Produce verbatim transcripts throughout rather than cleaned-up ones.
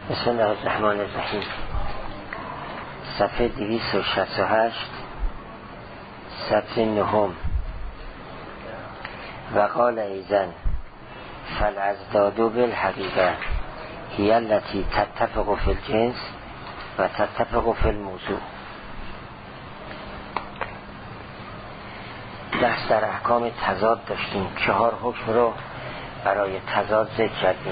بسم الله الرحمن الرحیم. صفحه دویست و شصت و هشت، صفحه نهم. و قال ایزن فالازداد بالحقیقه هی التي تتفق فی الجنس و تتفق فی الموضوع. بحث در احکام تضاد داشتیم. چهار حکم رو برای تضاد ذکر کردیم.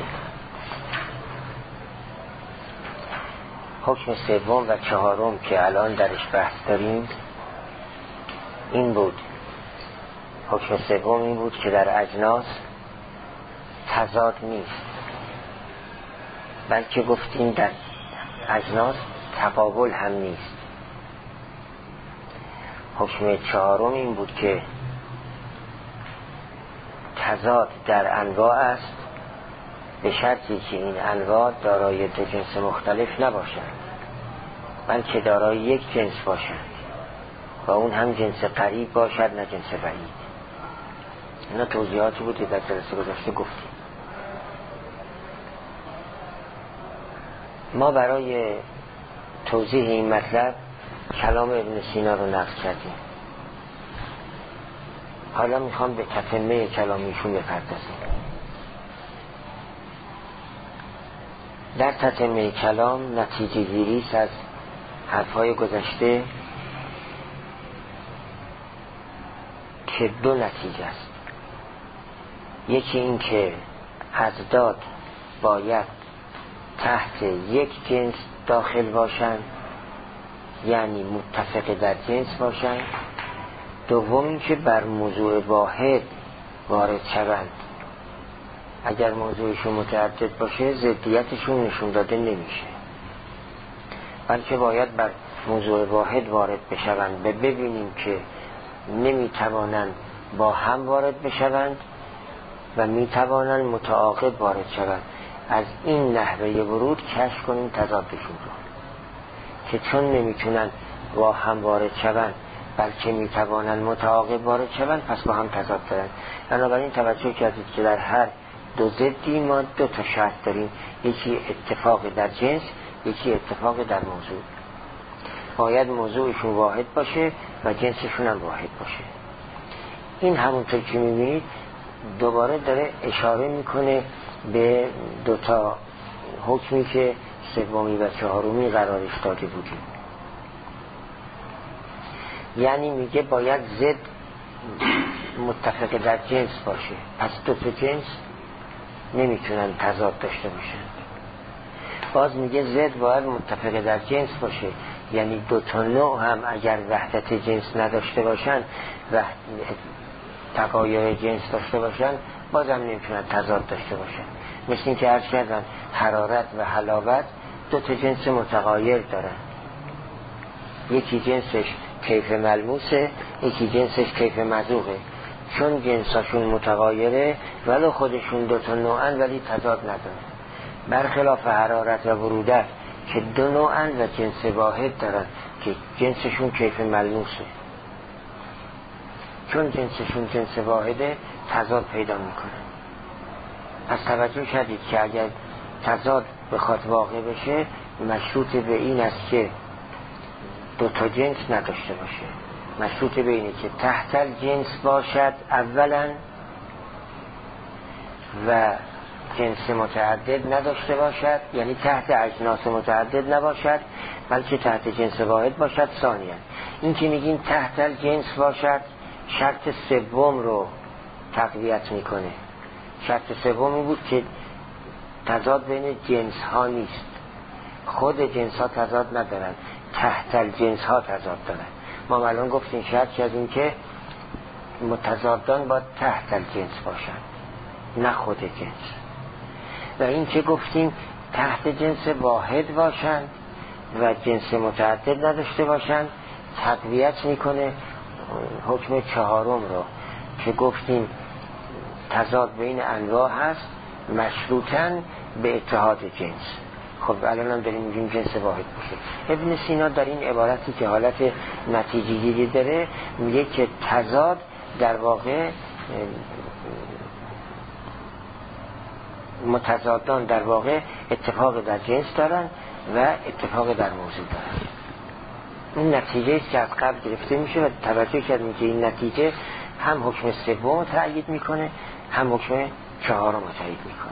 حکم سوم و چهارم که الان درش بحث داریم این بود. حکم سوم این بود که در اجناس تضاد نیست، بلکه گفتیم در اجناس تقابل هم نیست. حکم چهارم این بود که تضاد در انواع است، به شرطی که این انواع دارای دو جنس مختلف نباشند، بلکه دارای یک جنس باشند و اون هم جنس قریب باشد نه جنس بعید. اینا توضیحاتی بود که در جلسه گذشته گفتیم. ما برای توضیح این مطلب کلام ابن سینا رو نقل کردیم. حالا میخوام به تتمه کلامیشون بپردازیم. در تتمه کلام نتیجه گیری است از حرفهای گذشته که دو نتیجه است. یکی این که ازداد باید تحت یک جنس داخل باشند، یعنی متفق در جنس باشند. دوم این که بر موضوع واحد وارد شوند. اگر موضوعشون متعدد باشه ضدیتشون نشون داده نمیشه، بلکه باید بر موضوع واحد وارد بشوند. به ببینیم که نمیتوانند با هم وارد بشوند و میتوانند متعاقب وارد شوند. از این نحوه ورود کشف کنیم تضادشون رو، که چون نمیتونن با هم وارد شوند بلکه میتوانند متعاقب وارد شوند، پس با هم تضاد دارند. بنابراین توجه کردید که در هر دو ضدی ما دو تا شرط داریم. یکی اتفاق در جنس، یکی اتفاق در موضوع. باید موضوعشون واحد باشه و جنسشون هم واحد باشه. این همونطور که میبینید دوباره داره اشاره میکنه به دو تا حکمی که سومی و چهارمی قرارش داده بودیم. یعنی میگه باید ضد متفق در جنس باشه، پس دو تا جنس نمیتونن تضاد داشته باشن. باز میگه ضد باید متفق در جنس باشه، یعنی دو تا نوع هم اگر وحدت جنس نداشته باشن و تغایر جنس داشته باشن باز هم نمیتونن تضاد داشته باشن. مثل این که عرض کردن حرارت و حلاوت دو تا جنس متغایر دارن. یکی جنسش کیف ملموسه، یکی جنسش کیف مذوقه. چون جنساشون متغایره ولو خودشون دو تا نوعن ولی تضاد ندارن. برخلاف حرارت و برودت که دو نوعن و جنس واحد دارن که جنسشون کیف ملموسه. چون جنسشون جنس واحده تضاد پیدا میکنن. پس توجه کردید که اگر تضاد بخواد واقع بشه مشروط به این است که دو تا جنس نداشته باشه. مشروط به اینه که تحت الجنس باشد اولا و جنس متعدد نداشته باشد، یعنی تحت اجناس متعدد نباشد بلکه تحت جنس واحد باشد. ثانیا این که میگیم تحت الجنس باشد شرط سوم رو تقویت میکنه. شرط سوم این بود که تضاد بین جنس ها نیست. خود جنس ها تضاد ندارن، تحت الجنس ها تضاد دارن. ما الان گفتیم شرط کردیم که متضادان باید تحت الجنس باشن نه خود جنس. و این که گفتیم تحت جنس واحد باشن و جنس متعدد نداشته باشن تقویت میکنه حکم چهارم رو که گفتیم تضاد بین انواع هست مشروطاً به اتحاد جنس. خب الان هم داریم میگیم جنس واحد باشه. ابن سینا در این عبارتی که حالت نتیجه گیری داره میگه که تضاد در واقع متضادان در واقع اتفاق در جنس دارن و اتفاق در موضوع دارن. این نتیجه است که از قبل گرفته میشه و توجه کردیم که این نتیجه هم حکم سوم تأیید میکنه هم حکم چهارم تأیید میکنه.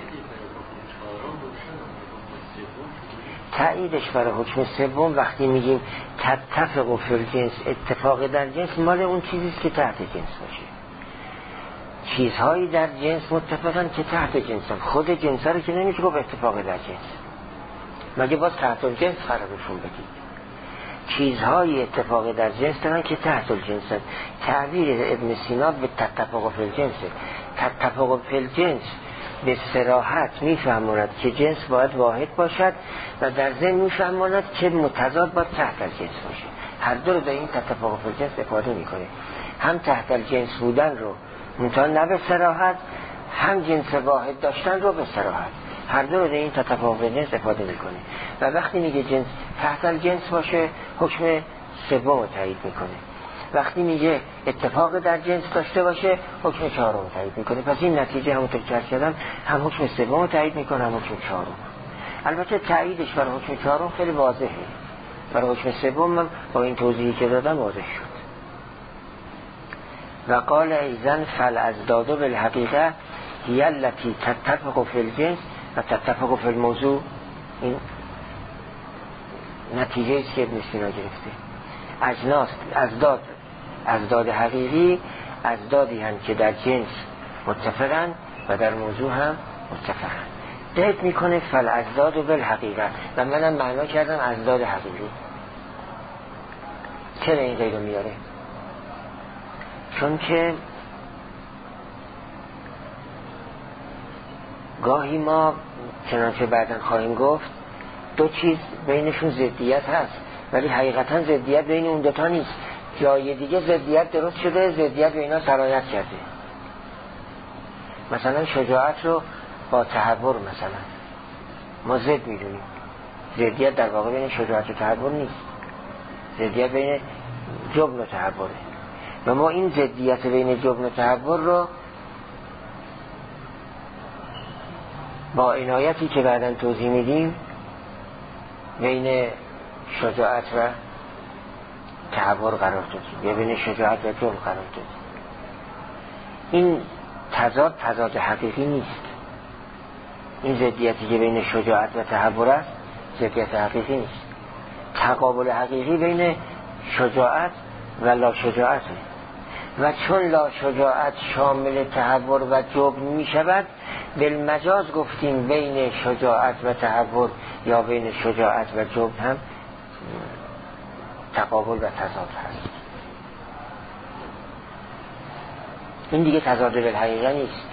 تأییدش برای حکم سوم وقتی میگیم تتفق فی الجنس، اتفاق در جنس مال اون چیزیست که تحت جنس باشه. چیزهایی در جنس متفقن که تحت جنسن، خود جنس رو که نمیشه گفت اتفاق در جنس، مگه باز تحت الجنس قرارشون بدید. چیزهای اتفاق در جنس دارن که تحت الجنسن. تعبیر ابن سینا به تتفق فی الجنس، تتفق فی الجنس به صراحت میفهماند که جنس باید واحد باشد و در ضمن میفهماند که متضاد باید تحت الجنس باشه. هر دو رو در این تتفق فی الجنس افاده میکنه، هم تحت الجنس بودن رو منتها نه به صراحت، هم جنس واحد داشتن رو به صراحت. هر دو رو در این تتفق فی الجنس افاده میکنه و وقتی میگه جنس تحت الجنس باشه حکم سوم تایید میکنه، وقتی میگه اتفاق در جنس داشته باشه حکم چهارم تایید میکنه. پس این نتیجه همونطور که عرض کردم هم حکم سوم تایید میکنه هم حکم چهارم. البته تاییدش برای حکم چهارم خیلی واضحه، برای حکم سوم من با این توضیحی که دادم واضح شد. و قال ایزن فالازداد بالحقیقه هی التی تتفق فی الجنس و تتفق فی الموضوع. این نتیجه است که ابن سینا گرفته. اجناس ازداد ازداد حقیقی ازدادی هم که در جنس متفقن و در موضوع هم متفقن. قید میکنه فالازداد بالحقیقه و منم معنا کردم ازداد حقیقی. چرا این قید رو میاره؟ چون که گاهی ما چنانچه بعداً خواهیم گفت دو چیز بینشون ضدیت هست ولی حقیقتاً ضدیت بین اون دوتا نیست. جای دیگه ضدیت درست شده، ضدیت به اینا سرایت کرده. مثلا شجاعت رو با تحور مثلا ما ضد میدونیم، ضدیت در واقع بین شجاعت و تحور نیست، ضدیت بین جبن و تحوره و ما این ضدیت بین جبن و تحور رو با عنایتی که بعداً توضیح میدیم بین شجاعت و تحور قرار دادیم یا بین شجاعت و جبن قرار دادیم. این تضاد تضاد حقیقی نیست. این ضدیتی که بین شجاعت و تحور است ضدیت حقیقی نیست. تقابل حقیقی بین شجاعت و لا شجاعت و چون لا شجاعت شامل تحور و جبن می شود بالمجاز گفتیم بین شجاعت و تحور یا بین شجاعت و جبن هم تقابل و تضاد هست. این دیگه تضاد بالحقیقه نیست.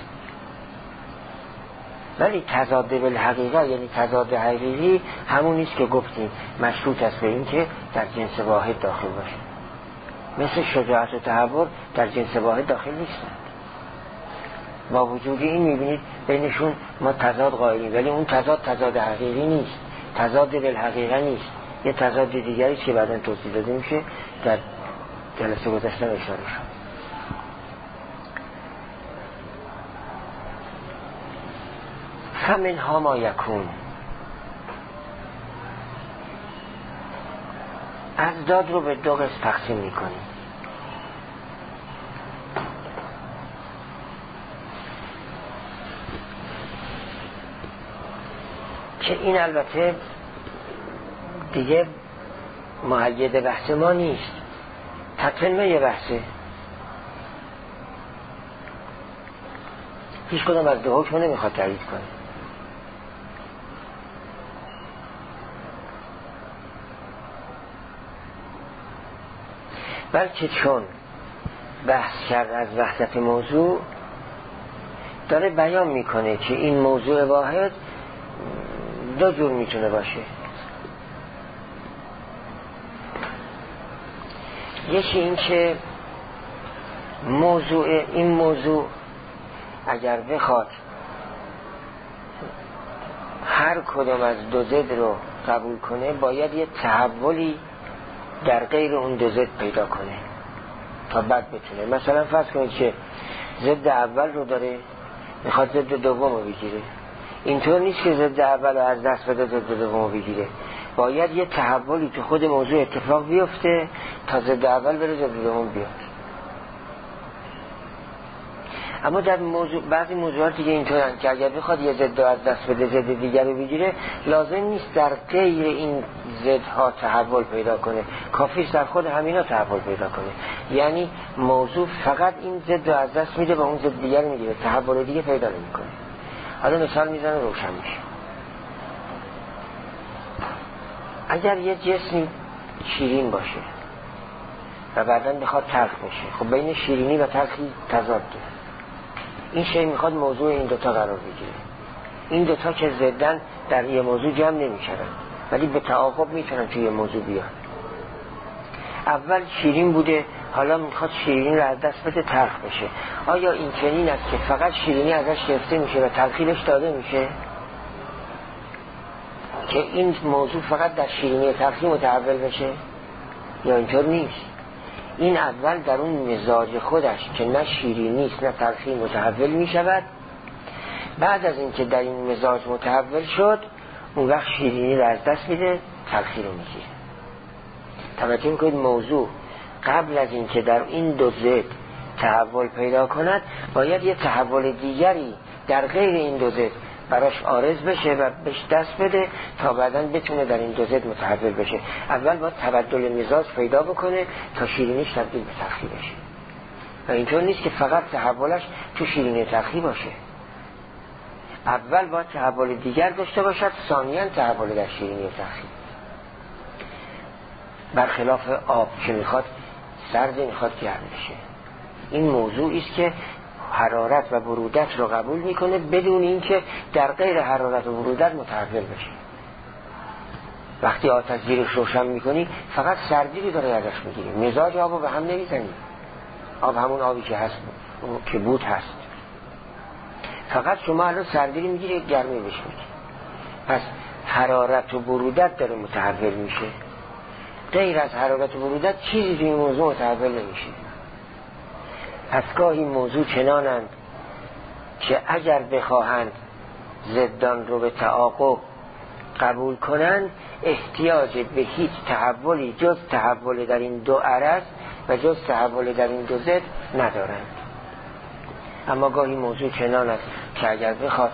ولی تضاد بالحقیقه یعنی تضاد حقیقی همون نیست که گفتیم مشروط است به این که در جنس واحد داخل باشه. مثل شجاعت و تحور در جنس واحد داخل نیستند. با وجود این میبینید بینشون ما تضاد قائلیم ولی اون تضاد تضاد حقیقی نیست، تضاد بالحقیقه نیست، یه تضاد دیگری است که بعداً توضیح داده میشه. در جلسه گذشته اشاره شد. فمنها ما یکون، ازداد رو به دو قسم تقسیم میکنیم. که این البته دیگه محید بحث ما نیست، تطمینه بحثه. هیچ کدام از دو حکم نمیخواد تایید کنه. بلکه چون بحث کرد از وحدت موضوع داره بیان میکنه که این موضوع واحد دو جور میتونه باشه. یکی این که موضوع این موضوع اگر بخواد هر کدام از دو ضد رو قبول کنه باید یه تحولی در غیر اون دو ضد پیدا کنه تا بعد بتونه. مثلا فرض کنید که ضد اول رو داره میخواد ضد دوم رو بگیره. اینطور نیست که ضد اول رو از دست بده ضد دوم رو بگیره. باید یه تحولی تو خود موضوع اتفاق بیفته تا ضد اول بره ضد دوم بیاد. اما در موضوع بعضی موضوعات دیگه اینطورن که اگر بخواد یه ضد از دست بده ضد دیگر رو بگیره، لازم نیست در غیر این ضدها تحول پیدا کنه، کافیست در خود همینا تحول پیدا کنه. یعنی موضوع فقط این ضد رو از دست میده و اون ضد دیگر رو میگیره، تحول دیگه پیدا نمیکنه. حالا مثال میزنه روشن میشه. اگر یه جسمی شیرین باشه و بعداً بخواد تلخ بشه، خب بین شیرینی و تلخی تضاد داره. این شی میخواد موضوع این دوتا قرار بگیره. این دوتا که ضدن در یه موضوع جمع نمیشن، ولی به تعاقب میتونن توی یه موضوع بیان. اول شیرین بوده، حالا میخواد شیرینی رو از دست بده تلخ بشه. آیا این چنین است که فقط شیرینی ازش گرفته میشه و تلخی بهش داده میشه؟ که این موضوع فقط در شیرینی تلخی متحول بشه؟ یا اینطور نیست. این اول در اون مزاج خودش که نه شیرین نیست نه تلخی متحول می شود. بعد از اینکه در این مزاج متحول شد، اون وقت شیرینی رو از دست میده، تلخی رو میگیره. توجه میکنید موضوع قبل از اینکه در این دو ضد تحول پیدا کند، باید یه تحول دیگری در غیر این دو ضد براش عارض بشه و بهش دست بده تا بعداً بتونه در این دو ضد متحول بشه. اول باید تبدل مزاج پیدا بکنه تا شیرینیش تبدیل به تلخی بشه. و اینطور نیست که فقط تحولش تو شیرینی تلخی باشه. اول باید تحول دیگر داشته باشد، ثانیاً تحول در شیرینی تلخی. برخلاف آب که میخواد سرد میخواد گرم بشه. این موضوعی است که حرارت و برودت رو قبول میکنه بدون اینکه در غیر حرارت و برودت متحول بشه. وقتی آتش زیرش روشن میکنی فقط سردی رو داره ازش میگیری، مزاج آب رو به هم نمیزنی. آب همون آبی که هست که بود هست، فقط شما الان سردی رو میگیری گرمی بهش میگی. پس حرارت و برودت داره متحول میشه. غیر از حرارت و برودت چیزی توی موضوع متحول نمیشه. پس گاهی موضوع چنانند که اگر بخواهند ضدان رو به تعاقب قبول کنند، احتیاج به هیچ تحولی جز تحول در این دو عرض و جز تحول در این دو ضد ندارند. اما گاهی موضوع چنان است که اگر بخواد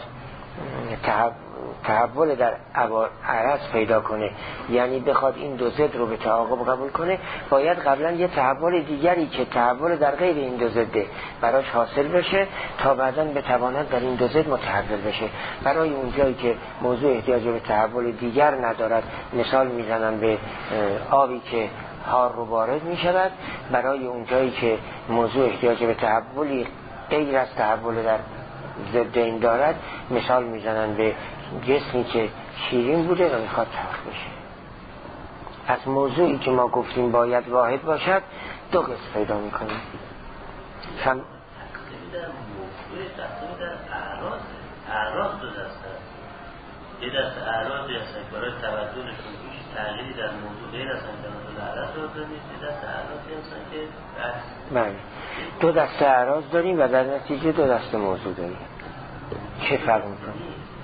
تحول در عرض پیدا کنه، یعنی بخواد این دو ضد رو به تعاقب قبول کنه، باید قبلا یه تحول دیگری که تحول در غیر این دو ضده براش حاصل بشه تا بعداً بتواند در این دو ضد متحول بشه. برای اونجایی که موضوع احتیاج به تحول دیگر ندارد، مثال میزنم به آبی که حار رو وارد میشود. برای اونجایی که موضوع احتیاج به تحولی غیر از تحول در ضد این دارد، مثال میزنن به جسمی که شیرین بوده و میخواد تلخ بشه. پس موضوعی که ما گفتیم باید واحد باشد دو قسم پیدا میکنیم. شم... موضوع تقسیم در اعراض اعراض دو دست هست. یه دست اعراضی هست که برای تبدلشون هیچ تغییری در موضوع غیر از تبدل اعراض رو نیست. یه دست اعراضی هستن که بله دو دست اعراض داریم و در نتیجه دو دست موضوع داریم. چه فرق میکنه؟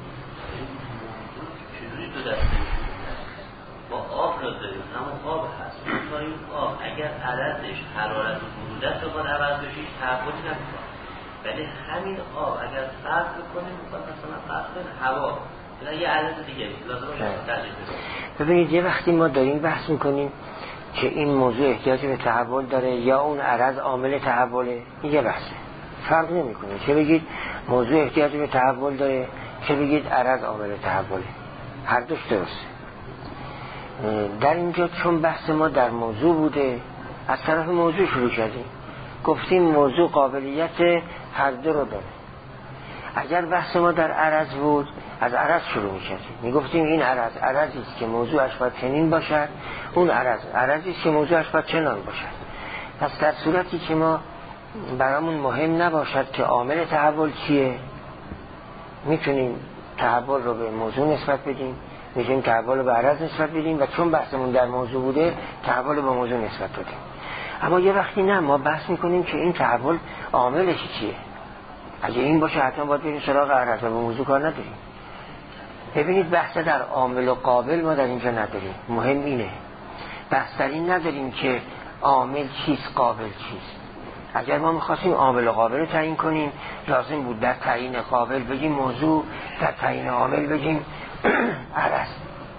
چجوری دو دست با آب را داریم، همون آب هست. تا این آب اگر عددش حرارت و برودت رو باید عوض بشه هیچ تحولی نمیکنه، ولی همین آب اگر فرق بکنه میخواد مثلا فرق کنه هوا یه عدد دیگه لازم باشه تغییر بده. ببینید یه وقتی ما داریم بحث میکنیم که این موضوع احتیاج به تحول داره یا اون عرض عامل تحوله، این یه بحثه، فرق نمیکنه چه بگید موضوع احتیاج به تحول داره چه بگید عرض عامل تحوله، هر دوش درسته. در اینجا چون بحث ما در موضوع بوده، از طرف موضوع شروع کردیم، گفتیم موضوع قابلیت هر دو رو داره. اگر بحث ما در عرض بود از عرض شروع می‌کردیم، میگفتیم این عرض عرضی است که موضوعش باید چنین باشد، اون عرض عرضی است که موضوعش باید چنان باشد. پس در صورتی که ما برامون مهم نباشد که عامل تحول چیه، میتونیم تحول رو به موضوع نسبت بدیم، میتونیم تحول رو به عرض نسبت بدیم و چون بحثمون در موضوع بوده تحول رو به موضوع نسبت بدیم. اما یه وقتی نه، ما بحث میکنیم که این تحول عاملش چیه، اگه این باشه حتما باید بریم سراغ عرض و موضوع کار نداریم. ببینید بحث در عامل و قابل ما در اینجا نداریم، مهم اینه بحث در این نداریم که عامل چیست قابل چیست. اگر ما میخواستیم عامل و قابل رو تعیین کنیم لازم بود در تعیین قابل بگیم موضوع، در تعیین عامل بگیم عرض.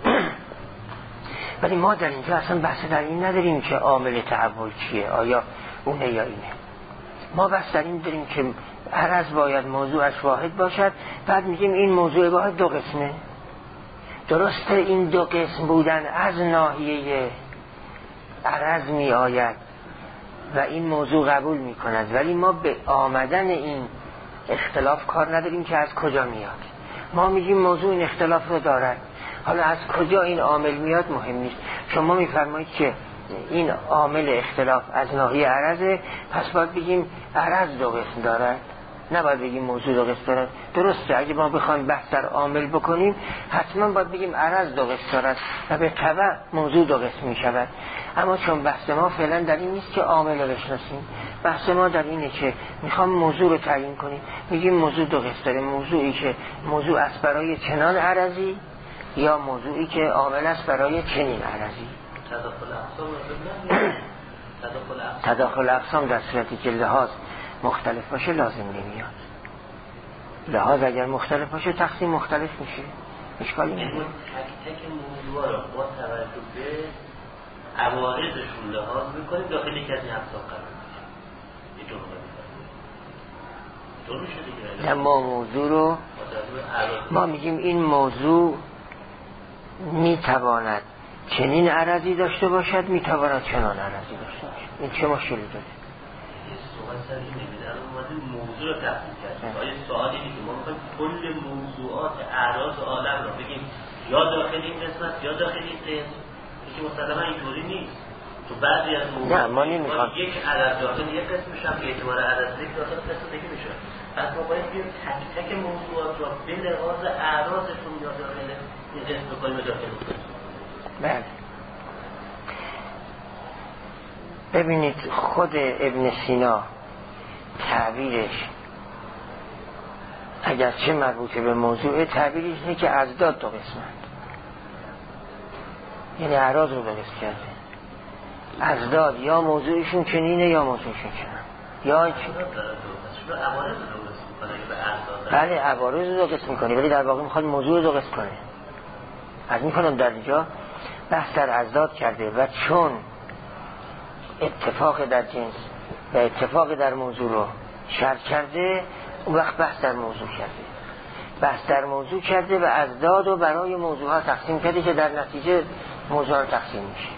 ولی ما در اینجا اصلا بحث در این نداریم که عامل تحول چیه، آیا اونه یا اینه. ما بحث در این داریم که عرض باید موضوعش واحد باشد، بعد میگیم این موضوع واحد دو قسمه. درسته این دو قسم بودن از ناحیه عرض می آید و این موضوع قبول می کند، ولی ما به آمدن این اختلاف کار نداریم که از کجا میاد. ما میگیم موضوع این اختلاف رو دارد، حالا از کجا این عامل میاد مهم نیست. شما میفرمایید که این عامل اختلاف از ناحیه عرضه، پس باید بگیم عرض دو قسم دارد، نباید بگیم موضوع دو قسم دارد. درسته اگه ما بخوایم بحث در عامل بکنیم حتما باید بگیم عرض دو قسم دارد و به تبع موضوع دو قسم می شود. اما چون بحث ما فعلا در این نیست که عامل رو بشناسیم، بحث ما در اینه که میخوام موضوع رو تعیین کنیم، میگیم موضوع دو قسم داره، موضوعی که موضوع است برای چنان عرضی یا موضوعی که عامل است برای چنین عرضی. تداخل اقسام در صورتی که لحاظ مختلف باشه لازم نمیاد. لحاظ اگر مختلف باشه تقسیم مختلف میشه، اشکالی نداره. تک تک موضوع رو با توجه به عوارضشون لحاظ میکنیم داخل یک از این اقسام قرار میشه. اینطور طور میشه دیگه. ما موضوع رو ما میگیم این موضوع میتواند چنین عرضی داشته باشد، میتواند چنان عرضی داشته باشد. این چه مشکلی داره؟ سوال نمیدن اومده موضوع رو تحقیق کرد. آیا سوال اینه که ما میخوایم کل موضوعات اعراض عالم رو بگیم یا داخل این قسمت یا داخل این قسم؟ که مسلما اینطوری نیست. تو بعضی از موضوعات یک عدد داخل یک قسمش هم به اعتبار عدد یک داخل قسم دیگه میشه. پس ما باید بگیم تک تک موضوعات رو به لحاظ اعراضشون یا داخل این قسم بکنیم و داخل این قسم. بله. ببینید خود ابن سینا تعبیرش اگر چه مربوطه به موضوع، تعبیرش اینه که اضداد دو قسمند، یعنی اعراض رو دو قسم کرده. اضداد یا موضوعشون چنینه یا موضوعشون چنان یا بله عوارض رو دو قسم میکنه، ولی در واقع میخواد موضوع رو دو قسم کنه. از میکنم در اینجا بحث در اضداد کرده و چون اتفاق در جنس و اتفاق در موضوع رو شرط کرده، اون وقت بحث در موضوع کرده بحث در موضوع کرده و اضداد رو برای موضوع ها تقسیم کرده که در نتیجه موضوع ها تقسیم میشه.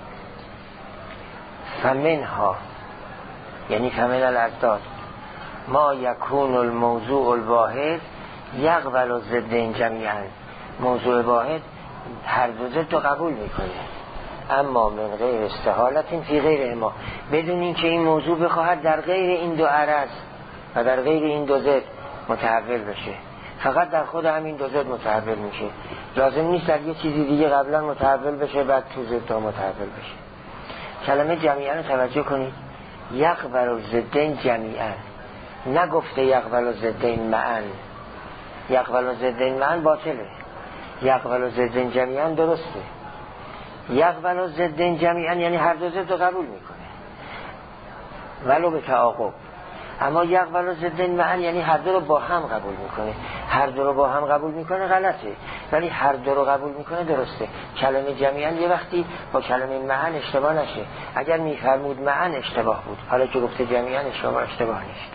فمنها یعنی فمن الاضداد ما یکون الموضوع الواحد یقبل الضدین جمیعا، موضوع واحد هر دو ضد رو قبول میکنه، اما من غیر استحالت فی غیر ما، بدون این که این موضوع بخواهد در غیر این دو عرض و در غیر این دو ضد متحول بشه، فقط در خود همین دو ضد متحول میشه. لازم نیست در یه چیزی دیگه قبلا متحول بشه بعد تو ضد متحول بشه. کلمه جمیعا رو توجه کنید، یقبل الضدین جمیعا، نگفته یقبل الضدین معا. یقبل الضدین معا باطله، یقبل الضدین جمیعا درسته. یقبل الضدین جمیعا یعنی هر دو ضد رو قبول میکنه ولو به تعاقب. اما یقبل الضدین معا یعنی هر دو رو با هم قبول میکنه. هر دو رو با هم قبول میکنه غلطه، ولی هر دو رو قبول میکنه درسته. کلمه جمیعا یه وقتی با کلمه معا اشتباه نشه. اگر میفرمود معا اشتباه بود، حالا که گفته جمیعا اشتباه اشتباه نیست.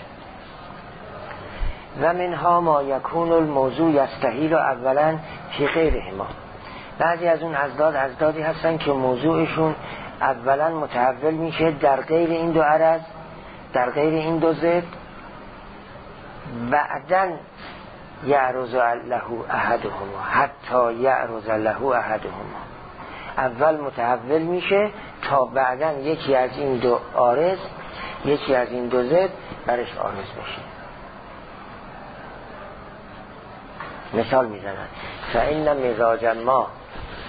و منها ما یکون الموضوع یستحیل اولا فی غیرهما، بعضی از اون اضداد اضدادی هستن که موضوعشون اولا متحول میشه در غیر این دو عرض، در غیر این دو ضد، بعدن یعرض له احدهما حتی یعرض له احدهما، اول متحول میشه تا بعدن یکی از این دو عارض یکی از این دو ضد برش عارض بشه. مثال میزنن فإن مزاج ما،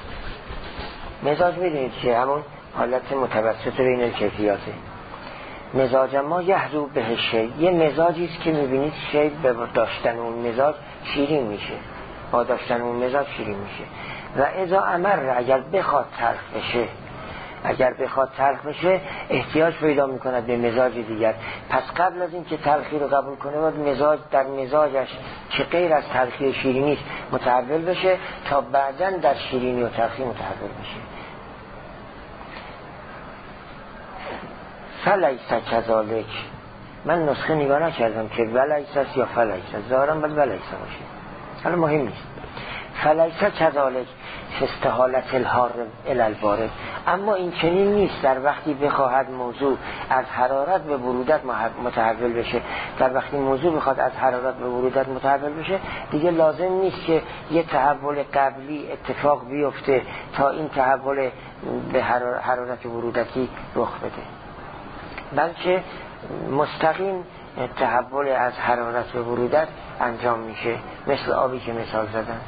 مزاج میدونید که همون حالت متوسط بین الکیفیاته. مزاج ما یحضو به شی، یه مزاجی است که میبینید شی به داشتن اون مزاج شیرین میشه، با داشتن اون مزاج شیرین میشه. و اذا امر، اگر بخواد تلخ بشه، اگر بخواد تلخ بشه احتیاج پیدا میکند به مزاج دیگر. پس قبل از این که تلخی رو قبول کنه باید مزاج در مزاجش که غیر از تلخی و شیرینی است متحول بشه تا بعداً در شیرینی و تلخی متحول بشه. فلیس کذالک، من نسخه نگاه نکردم که ولیس است یا فلیس است، ظاهرا باید ولیس باشه، حالا مهم نیست. فلیس کذالک استحالت الحار الی البارد، اما این چنین نیست در وقتی بخواهد موضوع از حرارت به برودت متحول بشه. در وقتی موضوع بخواد از حرارت به برودت متحول بشه دیگه لازم نیست که یه تحول قبلی اتفاق بیفته تا این تحول به حرارت برودتی رخ بده، بلکه مستقیم تحول از حرارت به برودت انجام میشه، مثل آبی که مثال زدن.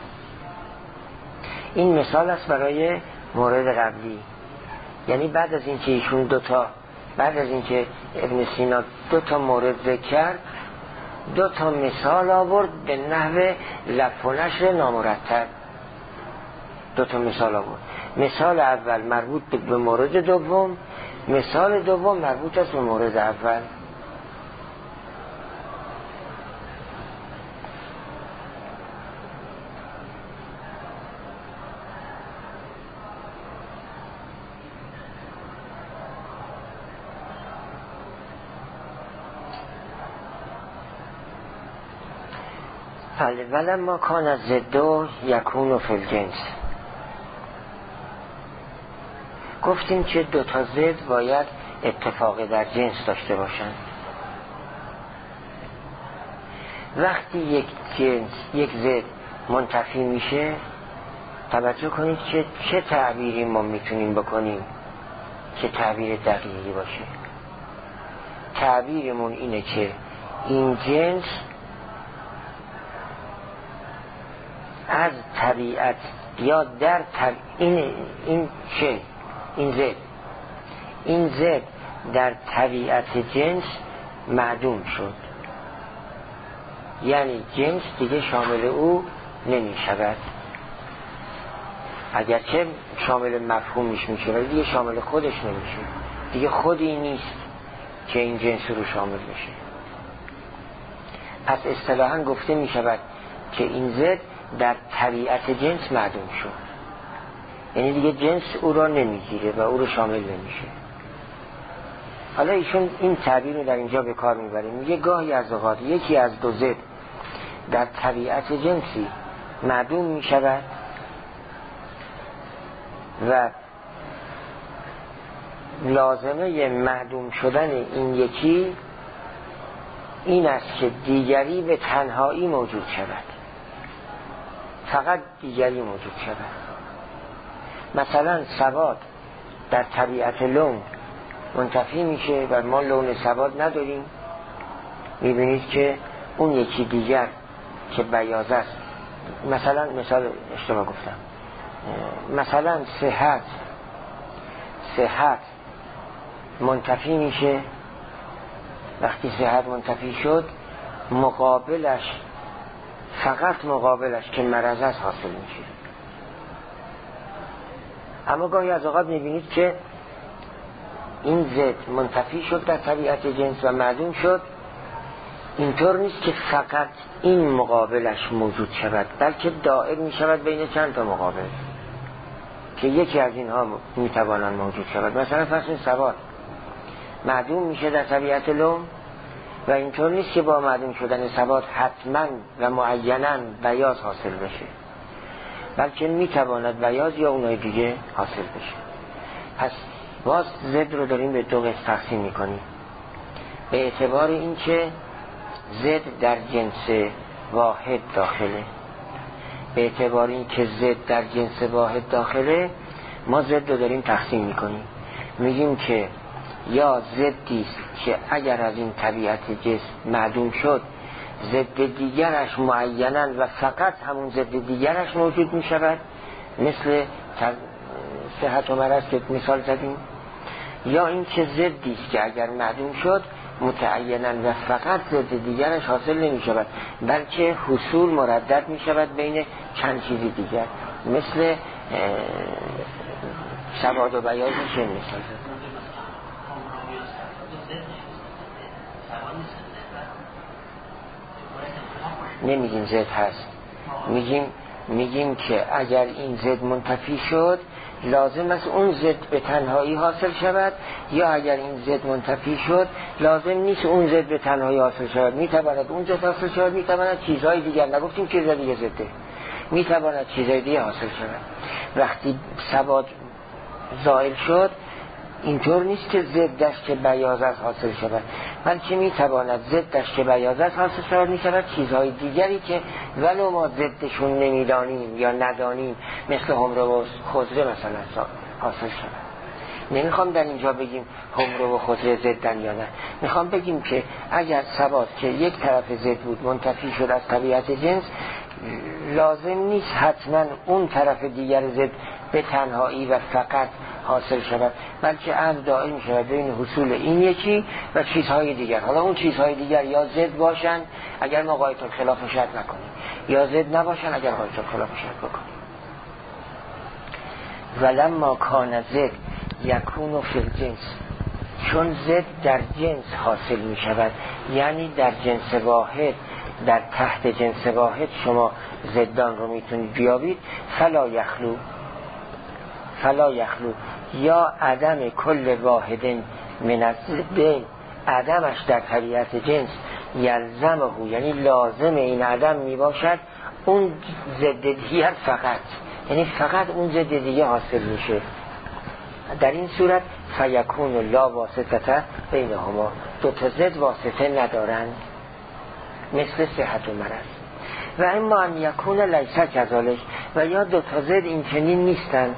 این مثال است برای مورد قبلی، یعنی بعد از اینکه ایشون دوتا بعد از اینکه ابن سینا دوتا مورد ذکر کرد، دوتا مثال آورد به نحو لف و نشر نامرتب. دوتا مثال آورد، مثال اول مربوط به مورد دوم، مثال دوم مربوط است به مورد اول. ولما کان از ضد یکون فی الجنس، گفتیم که دو تا ضد باید اتفاق در جنس داشته باشند. وقتی یک جنس یک ضد منتفی میشه، توجه کنید که چه تعبیری ما میتونیم بکنیم که تعبیر دقیقی باشه. تعبیرمون اینه که این جنس از طبیعت یا در طب... این این چه این زد این زد در طبیعت جنس معدوم شد، یعنی جنس دیگه شامل او نمی شود. اگرچه شامل مفهومش میشه ولی دیگه شامل خودش نمیشه، دیگه خودی نیست که این جنس رو شامل بشه. پس اصطلاحاً گفته می شود که این زد در طبیعت جنس معدوم شد، یعنی دیگه جنس او را نمیگیره و او را شامل نمیشه. حالا ایشون این تعبیر رو در اینجا به کار میبره، میگه گاهی از اوقات یکی از دو ضد در طبیعت جنسی معدوم میشود و لازمه معدوم شدن این یکی این است که دیگری به تنهایی موجود شود، فقط دیگری موجود شود. مثلا سواد در طبیعت لون منتفی میشه و ما لون سواد نداریم، میبینید که اون یکی دیگر که بیاض است، مثلا مثال اشتباه گفتم، مثلا صحت صحت منتفی میشه. وقتی صحت منتفی شد مقابلش فقط مقابلش که مرض است حاصل میشه. اما گاهی از اوقات میبینید که این ضد منتفی شد در طبیعت جنس و معدوم شد، اینطور نیست که فقط این مقابلش موجود شود، بلکه دائر میشود بین چند تا مقابل که یکی از اینها میتوانند موجود شود. مثلا فرض سواد معدوم میشه در طبیعت لون و اینطور نیست که با معدوم شدن سواد حتما و معینا بیاض حاصل بشه، بلکه میتواند بیاض یا اونای دیگه حاصل بشه. پس باز ضد رو داریم به دو قسم تقسیم میکنیم به اعتبار این که ضد در جنس واحد داخله. به اعتبار این که ضد در جنس واحد داخله ما ضد رو داریم تقسیم میکنیم، میگیم که یا ضدی است که اگر از این طبیعت جسم معدوم شد ضد دیگرش معینا و فقط همون ضد دیگرش موجود می شود، مثل صحت و مرض که مثال زدیم، یا این که ضدی است که اگر معدوم شد متعینا و فقط ضد دیگرش حاصل نمی شود، بلکه حصول مردد می شود بین چند چیزی دیگر، مثل سواد و بیاض چه می سازد. نمیگیم ضد هست، میگیم میگیم که اگر این ضد منتفی شد لازم است اون ضد به تنهایی حاصل شود، یا اگر این ضد منتفی شد لازم نیست اون ضد به تنهایی حاصل شود، میتواند اون ضد حاصل شود، میتواند چیزهای دیگر، نگفتیم چیزهای دیگه ضده، میتواند چیزهای دیگه حاصل شود. وقتی سواد زائل شد اینطور نیست که ضدش که بیاض است حاصل شود، بلکه میتواند ضدش که بیاض است حاصل شود، میشود چیزهای دیگری که ولو ما ضدشون نمیدانیم یا ندانیم، مثل حمره و خضره مثلا حاصل شود. نمیخوام در اینجا بگیم حمره و خضره ضدن یا نه، میخوام بگیم که اگر سواد که یک طرف ضد بود منتفی شد از طبیعت جنس، لازم نیست حتما اون طرف دیگر ضد به تنهایی و فقط حاصل شود، بلکه امر دائم می شود بین حصول این یکی و چیزهای دیگر. حالا اون چیزهای دیگر یا ضد باشن اگر ما غایت الخلاف شرط نکنیم، یا ضد نباشن اگر غایت الخلاف شرط بکنیم. ولما کان ضد یکون فی الجنس، چون ضد در جنس حاصل می شود، یعنی در جنس واحد، در تحت جنس واحد شما ضدان رو میتونید بیابید. فلا یخلو فلا یخلو یا عدم کل واحد من الضدین، عدمش در طبیعت جنس یلزمه، یعنی لازم این عدم می باشد اون ضد دیگر فقط، یعنی فقط اون ضد دیگه حاصل میشه. در این صورت فیکون لا واسطه بینهما، دو تا ضد واسطه ندارند، مثل صحت و مرض. و اما ان یکون لیس کذالک، و یا دو تا ضد این چنین نیستند،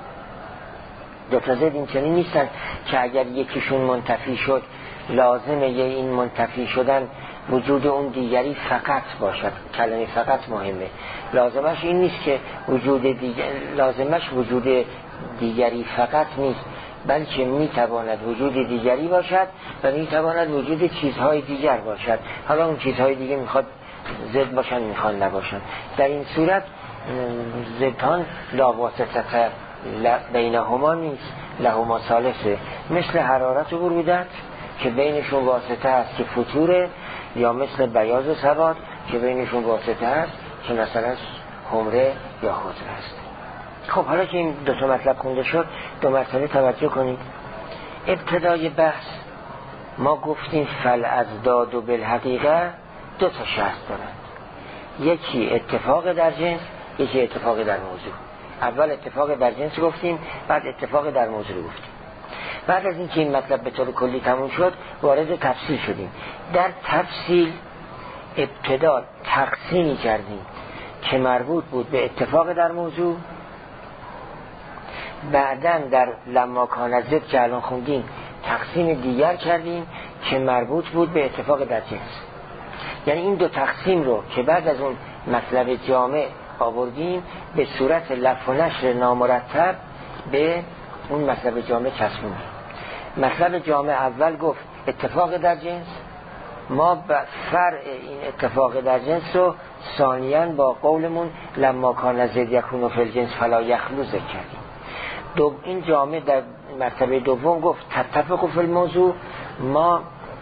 دو تا ضد این چنین نیستند که اگر یکیشون منتفی شد لازمه یه این منتفی شدن وجود اون دیگری فقط باشد. کلمه فقط مهمه، لازمش این نیست که وجود دیگر، لازمش وجود دیگری فقط نیست، بلکه میتواند وجود دیگری باشد و میتواند وجود چیزهای دیگر باشد. حالا اون چیزهای دیگه میخواد ضد باشن میخواد نباشن. در این صورت ضدان لا واسطه بینهما نیست، لهما ثالثه، مثل حرارت و برودت که بینشون واسطه است که فطوره، یا مثل بیاض و سواد که بینشون واسطه است که مثلا حمره یا خضره است. خب حالا که این دو تا مطلب خونده شد، دو مسئله توجه کنید. ابتدای بحث ما گفتیم فالازداد و بالحقیقه دو تا شرط دارند، یکی اتفاق در جنس، یکی اتفاق در موضوع. اول اتفاق در جنس گفتیم، بعد اتفاق در موضوع گفتیم. بعد از اینکه این مطلب به طور کلی تموم شد وارد تفصیل شدیم. در تفصیل ابتدا تقسیمی کردیم که مربوط بود به اتفاق در موضوع، بعداً در لما کان ضد که الان خوندیم تقسیم دیگر کردیم که مربوط بود به اتفاق در جنس. یعنی این دو تقسیم رو که بعد از اون مطلب جامع آوردیم به صورت لف و نشر نامرتب به اون مطلب جامع چسبوندیم. مطلب جامع اول گفت اتفاق در جنس، ما به فرع این اتفاق در جنس رو ثانیاً با قولمون لما کان ضد یکون فی الجنس فلا یخلو ذکر کردیم. دو این جامع در مرتبه دوم گفت تتفق فی الموضوع، ما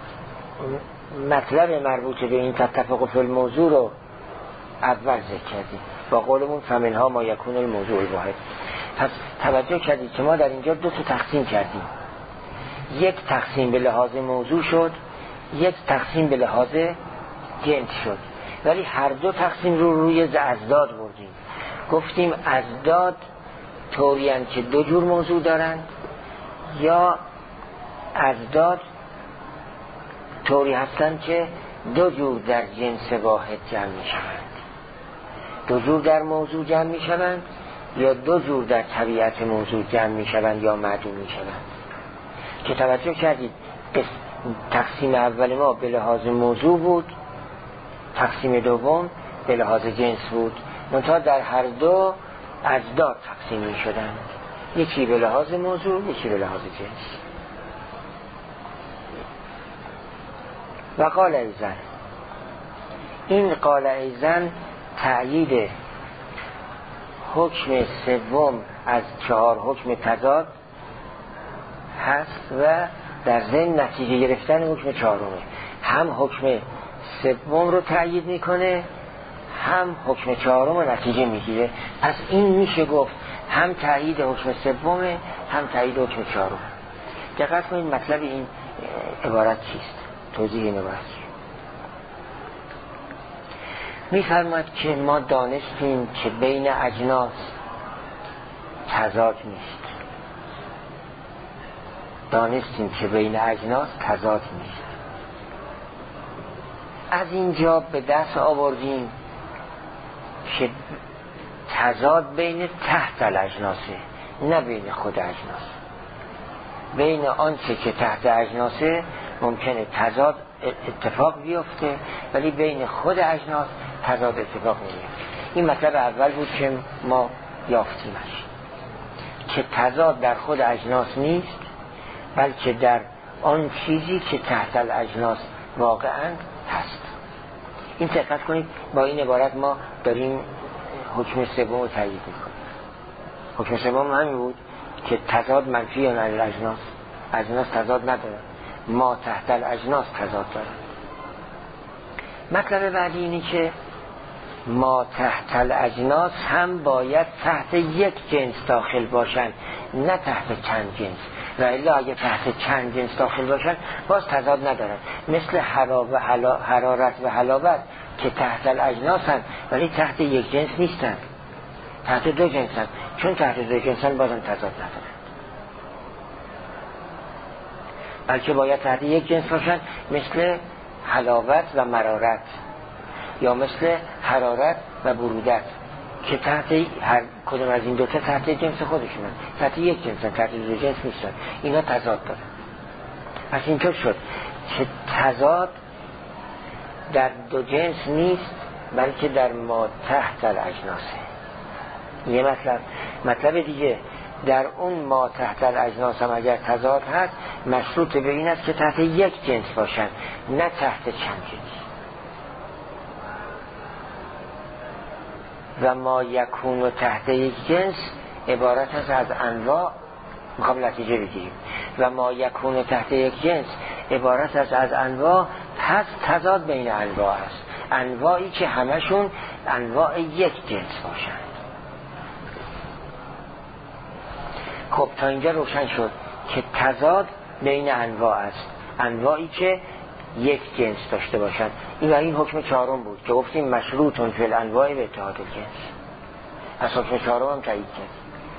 مطلب مربوط به این تتفق فی الموضوع رو اول ذکر کردیم با قولمون فمنها ما یکون الموضوع الواحد. پس توجه کردید که ما در اینجا دو تا تقسیم کردیم، یک تقسیم به لحاظ موضوع شد، یک تقسیم به لحاظ جنس شد، ولی هر دو تقسیم رو روی ازداد بردیم. گفتیم ازداد طوری هستند که دو جور موضوع دارند، یا ازداد طوری هستند که دو جور در جنس واحد جمع می شوند، دو جور در موضوع جمع می شوند یا دو جور در طبیعت موضوع جمع می شوند یا معدوم می شوند. که توجه کردید تقسیم اول ما به لحاظ موضوع بود، تقسیم دوم به لحاظ جنس بود، منتها در هر دو ازداد تقسیم می شدند، یکی به لحاظ موضوع یکی به لحاظ جنس. و قال ایزن، این قال ایزن تأیید حکم سوم از چهار حکم تضاد هست و در ضمن نتیجه گرفتن حکم چهارمه، هم حکم سوم رو تأیید میکنه هم حکم چهارم رو نتیجه میگیره. پس این میشه گفت هم تأیید حکم سومه هم تأیید حکم چهارم. دقت کنید مطلب این عبارت چیست، توضیح این عبارت چیست. میفرماید که ما دانستیم که بین اجناس تضاد نیست، دانستیم که بین اجناس تضاد نیست. از اینجا به دست آوردیم که تضاد بین تحت الاجناسه، نه بین خود اجناس. بین آنچه که تحت اجناسه ممکنه تضاد اتفاق بیفته، ولی بین خود اجناس تضاد اتفاق نمیفته. این مطلب اول بود که ما یافتیمش، که تضاد در خود اجناس نیست بلکه در آن چیزی که تحت الاجناس واقعا هست. این دقت کنید، با این عبارت ما داریم حکم سوم رو تایید میکنیم. حکم سوم همین بود که تضاد منفی عن الاجناس، اجناس تضاد نداره، ما تحت الاجناس تضاد داره. مطلب بعدی اینه که ما تحت الاجناس هم باید تحت یک جنس داخل باشن، نه تحت چند جنس. و الا اگه تحت چند جنس داخل باشن باز تضاد ندارن، مثل حرارت و حلاوت که تحت الاجناسن ولی تحت یک جنس نیستن، تحت دو جنسن. چون تحت دو جنسن بازم تضاد ندارن، بلکه باید تحت یک جنس باشن، مثل حلاوت و مرارت، یا مثل حرارت و برودت که تحت هر کدوم از این دوتا تحت جنس خودشونن، تحت یک جنسن، تحت دو جنس نیستن. اینا تضاد دارن. پس اینطور شد که تضاد در دو جنس نیست بلکه در ما تحت الاجناسه. یه مطلب. مطلب دیگه، در اون ما تحت الاجناس هم اگر تضاد هست مشروط به این است که تحت یک جنس باشن، نه تحت چند جنس. و ما یکون و تحت یک جنس عبارت است از انواع، میخوام نتیجه بگیریم. و ما یکون و تحت یک جنس عبارت است از انواع، پس تضاد بین انواع است، انواعی که همشون انواع یک جنس باشند. خب تا اینجا روشن شد که تضاد بین انواع است، انواعی که یک جنس داشته باشند. این و این حکم چهارم بود که گفتیم مشروطون فی الانواع به اتحاد الجنس. از حکم چهارم هم تایید کرد.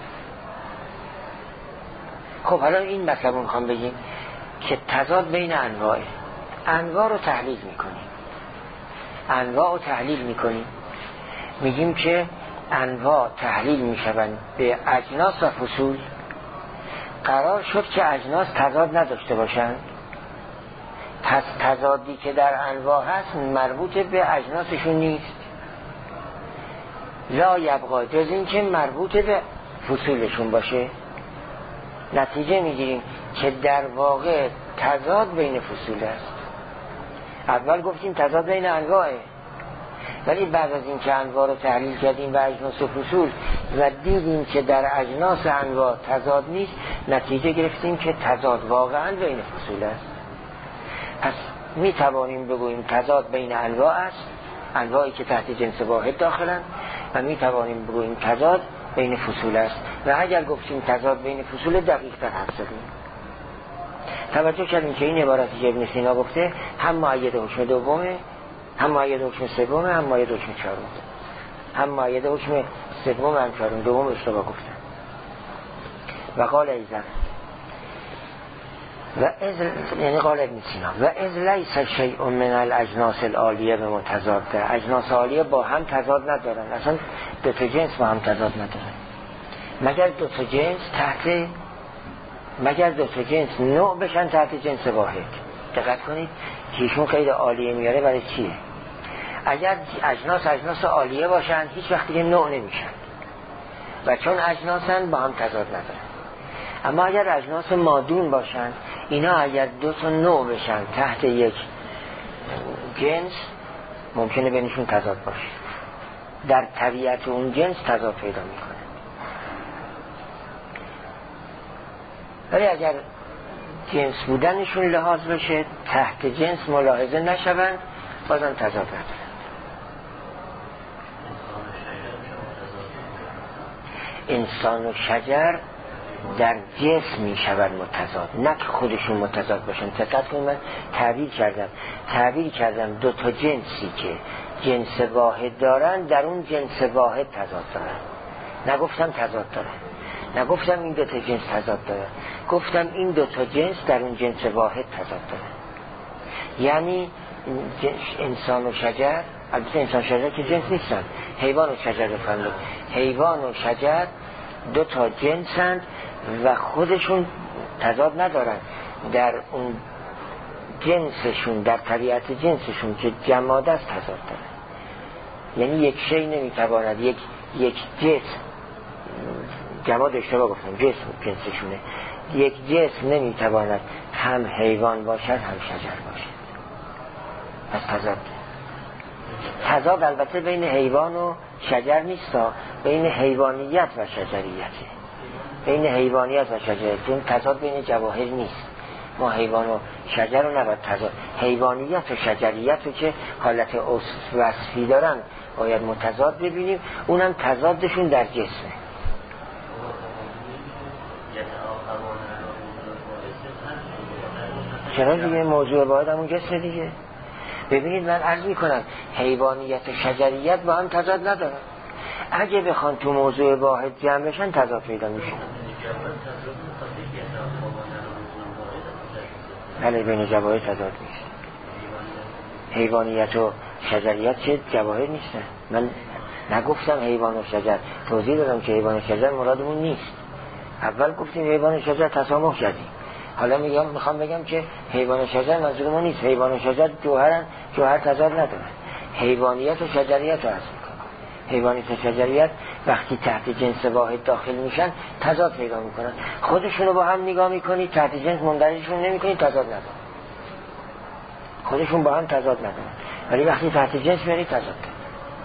خب حالا این مطلب رو میخوام بگیم که تضاد بین انواع، انواع رو تحلیل میکنیم، انواع رو تحلیل میکنیم میگیم که انواع تحلیل میشوند به اجناس و فصول. قرار شد که اجناس تضاد نداشته باشند، پس تضادی که در انواع هست مربوط به اجناسشون نیست، لا یبقا، جز این که مربوط به فصولشون باشه. نتیجه میگیریم که در واقع تضاد بین فصول است. اول گفتیم تضاد بین انواعه، ولی بعد از این که انواع رو تحلیل کردیم و اجناس و فصول و دیدیم که در اجناس انواع تضاد نیست، نتیجه گرفتیم که تضاد واقعا بین فصول است. پس می توانیم بگوییم تضاد بین انواع است، انواعی که تحت جنس واحد داخلند، و می توانیم بگوییم تضاد بین فصول است. و اگر گفتیم تضاد بین فصول دقیق تر حرف زدیم. توجه کردیم که این عبارتی که ابن سینا گفته هم مؤید حکم دومه، هم مؤید حکم سومه، هم مؤید حکم چهارمه. هم مؤید حکم سوم هم چهارم، دوم اشتباه گفتن. و قال ایزن و از یعنی قال ابن سینا و از لیس شیء من الاجناس العالیه به متضاده، اجناس عالیه با هم تضاد ندارن، اصلا دو تا جنس با هم تضاد ندارن، مگر دو تا جنس تحت مگر دو تا جنس نوع بشن تحت جنس واحد. دقت کنید که ایشون خیلی عالیه میاره برای چیه؟ اگر اجناس اجناس عالیه باشن هیچ وقت دیگه نوع نمیشن و چون اجناسن با هم تضاد ندارن. اما اگر اجناس مادون باشن، اینا اگر دو تا نوع بشن تحت یک جنس ممکنه بینشون تضاد باشه، در طبیعت اون جنس تضاد پیدا میکنه. ولی اگر جنس بودنشون لحاظ بشه، تحت جنس ملاحظه نشوند، بازم تضاد نداره. انسان و شجر در جسم می شود متضاد، نه که خودشون متضاد باشن. دقت کنید، من تعبیر کردم تعبیر کردم دو تا جنسی که جنس واحد دارن در اون جنس واحد تضاد دارن. نگفتم تضاد دارن، نگفتم این دو تا جنس تضاد دارن، گفتم این دو تا جنس در اون جنس واحد تضاد دارن. یعنی انسان و شجر، البته انسان و شجر که جنس نیستن، حیوان و شجر بفرمایید، حیوان و شجر دو تا جنسند و خودشون تضاد ندارن. در اون جنسشون، در طبیعت جنسشون که جماد است تضاد دارن. یعنی یک شی نمیتواند، یک یک جسم، جماد اشتباه گفتم، جسم جنسشونه، یک جسم نمیتواند هم حیوان باشد هم شجر باشد. پس تضاد تضاد البته بین حیوان و شجر نیست، بین حیوانیت و شجریته، بین حیوانیت و شجریت. چون تضاد بین جواهر نیست، ما حیوان و شجر رو نباید تضاد، حیوانیت و شجریت رو که حالت وصفی دارن باید متضاد ببینیم، اونم تضادشون در جسمه. چرا دیگه موضوع باید همون جسم دیگه. ببینید من عرض میکنم حیوانیت و شجریت با هم تضاد ندارن، اگه بخوان تو موضوع واحد جمع بشن تضاد پیدا میشه. بله بین جواهر تضاد میشه. حیوانیت و شجریت چه جواهر نیستن. من نگفتم حیوان و شجر، توضیح دادم که حیوان و شجر مرادمون نیست. اول گفتیم حیوان و شجر تسامح کردیم، حالا میگم میخوام بگم که حیوان و شجر منظور ما نیست. حیوان و شجر جوهرن، جوهر تضاد ندارن. حیوانیت و شجریت رو عرض میکنم. حیوانیت و شجریت وقتی تحت جنس واحد داخل میشن تضاد پیدا میکنن. خودشونو با هم نگاه میکنید تحت جنس مندرجشون نمیکنید تضاد ندارن، خودشون با هم تضاد ندارن، ولی وقتی تحت جنس میارید تضاد دارن.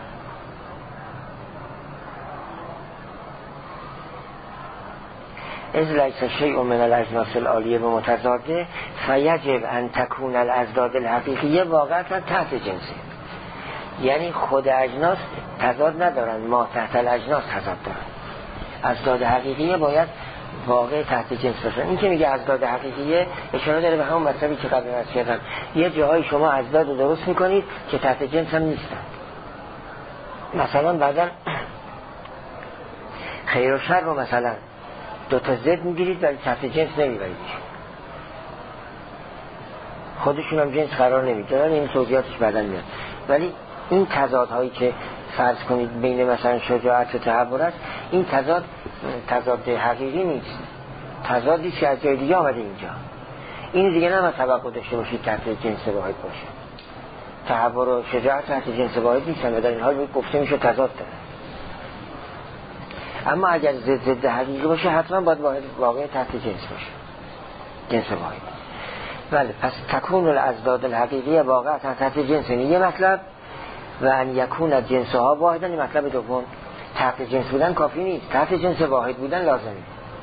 از لیس شیء من الاجناس العالیه به متضاده فیجب ان تکون الاضداد الحقیقیه واقعا تحت جنسه. یعنی خود اجناس تضاد ندارن، ما تحت الاجناس تضاد دارن. اضداد حقیقیه باید واقع تحت جنس باشن. این که میگه اضداد حقیقیه اشاره داره به همون مطلبی که قبل عرض کردم، یه جاهای شما اضداد رو درست میکنید که تحت جنس هم نیستن. مثلا بعدا خیر و شر رو مثلا دو تا ضد میگیرید ولی تحت جنس نمیبرید، خودشون هم جنس قرار نمیدن، این توضیحاتش بعداً میاد. ولی این تضادهایی که فرض کنید بین مثلا شجاعت و تحول است، این تضاد تضاد حقیقی نیست، تضادی که از جای دیگه آمده اینجا. این دیگه نباید توقع داشته باشید تحت جنس واحد باشه. تحول و شجاعت تحت جنس واحد نیستن و در این حال گفته میشه تضاد داره. اما اگر ضد ضد حقیقی باشه حتما باید واحد واقع تحت جنس باشه، جنس واحد. بله، پس تکون الاضداد الحقیقی واقع تحت جنس یه مطلب و ان یکون جنسها واحدن این مطلب دوم. تحت جنس بودن کافی نیست، تحت جنس واحد بودن لازمه.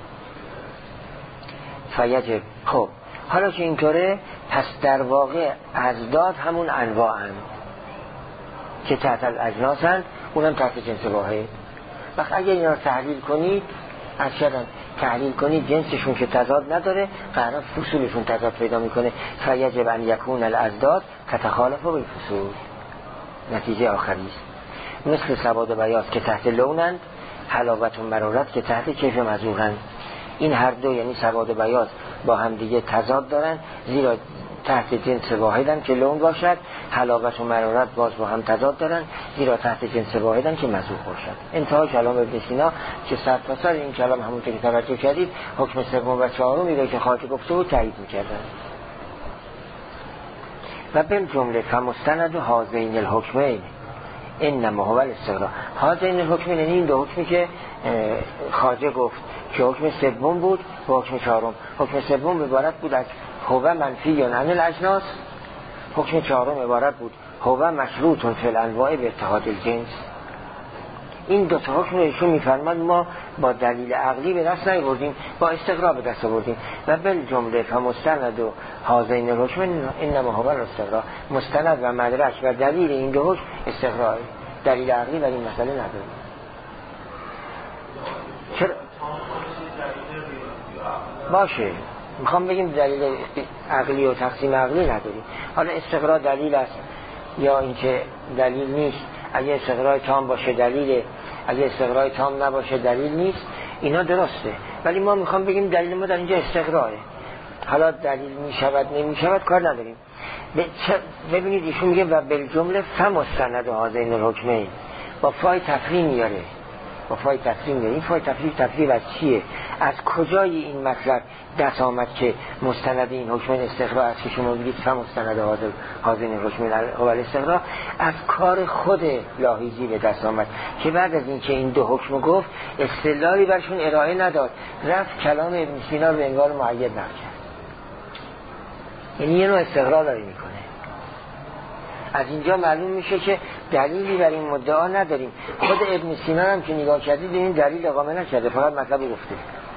فیجب. خب حالا که اینطوره، پس در واقع اضداد همون انواعن که تحت الاجناس هست، اونم تحت جنس واحد. وقت اگر اینا رو تحلیل کنید، اصلا تحلیل کنید جنسشون که تضاد نداره، قرار فصولشون تضاد پیدا میکنه. فیجب ان یکون الاضداد تتخالف بالفصول. نتیجه آخری است. مثل سواد و بیاض که تحت لونند، حلاوت و مرارت که تحت کیف مذوقند. این هر دو یعنی سواد و بیاض با هم دیگه تضاد دارن، زیرا تحت جنس واحدن که لون باشد، حلاوت و مرارت باز با هم تضاد دارن، زیرا تحت جنس واحدن که مذوق باشد. انتهای کلام ابن سینا که سر تا سر این کلام همونطور که توجه کردید حکم سوم و چهارمی رو که خواجه گفته بود تایید می‌کردن. و بالجمله فمستند هذین الحکمین انما هو الاستقرار. هذین الحکمین یعنی این دو حکمی که خواجه گفت که حکم سوم بود و حکم چهارم. حکم سوم عبارت بود از هو منفی عن الاجناس حکم چهارم عبارت بود هو مشروط فی الانواع به اتحاد الجنس. این دو تا حکم رو ایشون میفرماد ما با دلیل عقلی به دست نیاوردیم، با استقرا به دست آوردیم و بالجمله فمستند و هذین الحکم انما هو الاستقرا، مستند و مدرک و دلیل این دو حکم استقرا، دلیل عقلی برای این مسئله نداریم. چرا؟ باشه، میخوام بگیم دلیل عقلی و تقسیم عقلی نداریم. حالا استقرا دلیل است یا اینکه دلیل نیست، اگه استقرای تام باشه دلیله، اگه استقرای تام نباشه دلیل نیست، اینا درسته، ولی ما میخوام بگیم دلیل ما در اینجا استقراه. حالا دلیل میشود نمیشود کار نداریم. ببینید ایشون میگه و بالجمله فمستند و هذین الحکمین، با فای تفریم میاره، با فای تفریم میاره. این فای تفریم تفریم از چیه؟ از کجای این مطلب دست آمد که مستند این حکمین استقرا است که شما بگید فمستند و هذین الحکمین هو الاستقرا؟ از کار خود لاحیزی به دست آمد که بعد از این که این دو حکم گفت استدلالی برشون ارائه نداد، رفت کلام ابن سینا رو انگار مؤید نکرد. یعنی یه نوع استقرا داری میکنه. از اینجا معلوم میشه که دلیلی بر این مدعا نداریم. خود ابن سینا هم که نگاه کردید این دلیل اقامه نکرده، فقط مطلب گفته.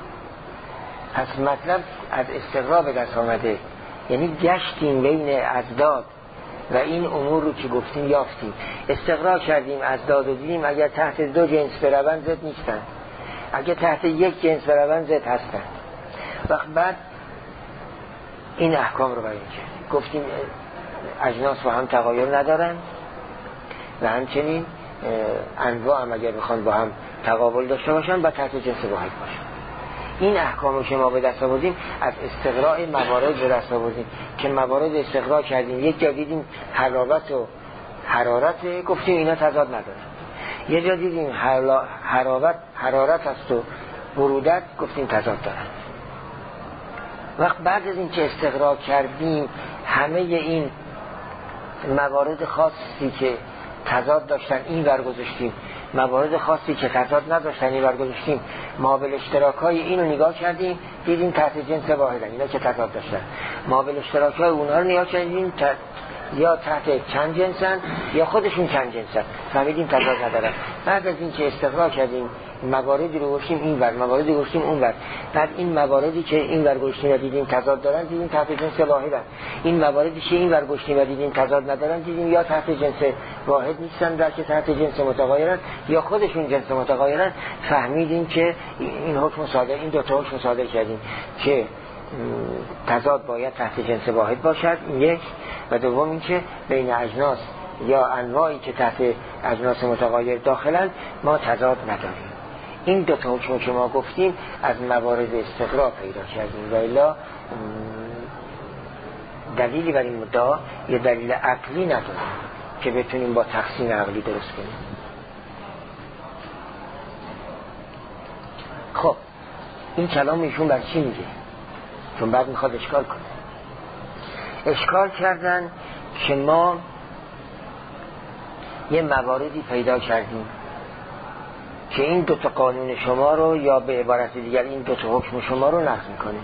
پس مطلب از استقرا به دست آمده، یعنی گشتیم بین ازداد و این امور رو که گفتیم یافتیم، استقرا کردیم ازداد و دیدیم اگر تحت دو جنس بروند زد نیستن، اگر تحت یک جنس بروند زد هستن. وقت بعد این احکام رو بیان کردیم، گفتیم اجناس با هم تغایر ندارن و همچنین انواع هم اگر بخوان با هم تقابل داشته باشن با تحت جنس واحد باشن. این احکامو که ما به دست آوردیم از استقراء موارد به دست آوردیم که موارد استقراء کردیم. یک جا دیدیم حرارت و حرارت، گفتیم اینا تضاد ندارن. یه جا دیدیم حرارت حرارت است و برودت، گفتیم تضاد دارن. وقت بعد از این که استقراء کردیم همه این موارد خاصی که تضاد داشتن این ور گذاشتیم، موارد خاصی که تضاد نداشتن این ور گذاشتیم، مابل اشتراکای اینو نگاه کردیم دیدیم تحت جنس واحدن، اینا که تضاد داشتن مابل اشتراکای اونها رو نگاه کردیم ت... یا تحت چند جنسن یا خودشون چند جنسن، فهمیدیم تضاد ندارن. بعد از این که استقرا کردیم مواردی رو گذاشتیم این ور، مواردی گذاشتیم اون ور، بعد این مواردی که این ور گذاشتیم و دیدیم تضاد دارن دیدیم تحت جنس واحدن، این مواردی که این ور گذاشتیم و دیدیم تضاد ندارن دیدیم یا تحت جنس واحد نیستن بلکه تحت جنس متغایرن یا خودشون جنس متغایرن. فهمیدیم که این حکم صادر این دو تا حکم صادر کردیم که تضاد باید تحت جنس واحد باشد، یک، و دوم این که بین اجناس یا انواعی که تحت اجناس متغایر داخلن ما تضاد نداریم. این دو تا حکم که ما گفتیم از موارد استقرا پیدا کردیم و الا دلیلی بر این مدعا یا دلیل عقلی نداریم که بتونیم با تقسیم عقلی درست کنیم. خب این کلام ایشون بر چی میگه؟ چون بعد میخواد اشکال کنه. اشکال کردن که ما یه مواردی پیدا کردیم که این دوتا قانون شما رو یا به عبارت دیگر این دوتا حکم شما رو نقض میکنه.